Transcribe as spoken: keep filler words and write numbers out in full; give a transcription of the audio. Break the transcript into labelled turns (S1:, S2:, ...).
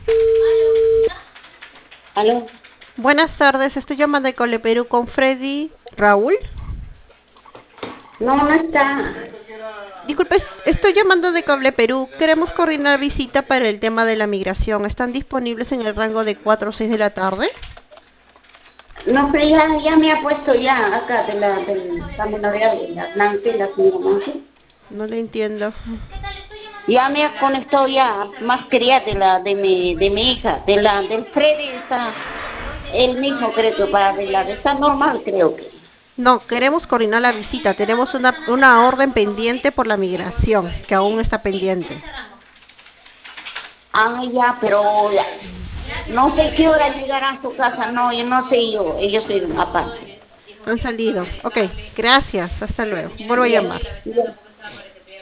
S1: ¿Aló?
S2: Buenas tardes, estoy llamando de Cole Perú con Freddy Raúl.
S1: No, no está.
S2: Disculpe, es- estoy llamando de Cable Perú. Queremos coordinar visita para el tema de la migración. ¿Están disponibles en el rango de cuatro o seis de la tarde?
S1: No, pero ya, ya me ha puesto ya acá de la, del Camino Real, de la Nancy, la señora Nancy.
S2: No le entiendo.
S1: Ya me ha conectado ya más quería de la, de mi, de mi hija, de la, del Freddy está el mismo creo que para arreglar. Está normal, creo que.
S2: No, queremos coordinar la visita. Tenemos una, una orden pendiente por la migración, que aún está pendiente.
S1: Ah, ya, pero ya, no sé qué hora llegará a su casa. No, yo no sé yo. Ellos soy aparte.
S2: Han salido. Ok, gracias. Hasta luego. Vuelvo a
S1: Ya,
S2: llamar.
S1: ya.